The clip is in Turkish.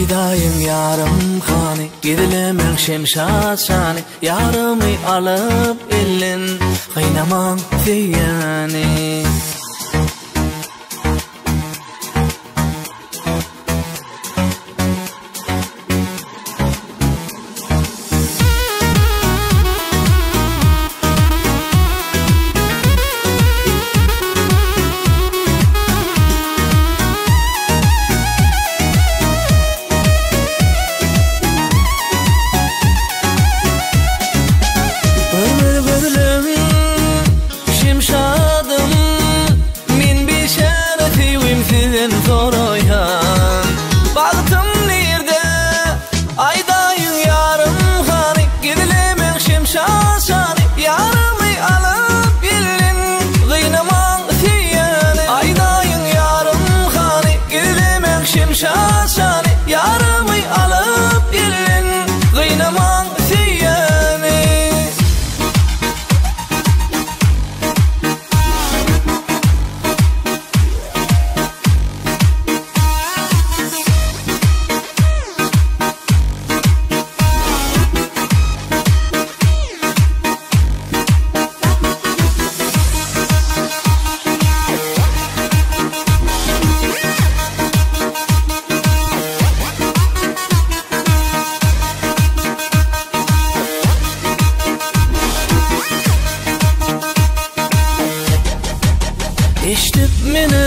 Aydayım yarım hani gidilemen şemşat şani yarımı alıp elin kıynaman diyani Zoroyan baktım nerede Aydayım yarım hani gidilemen şemşat şani yarımı alıp elin kıynaman diyani Aydayım yarım hani gidilemen şemşat şani yarımı alıp elin kıynaman diyani İşte benim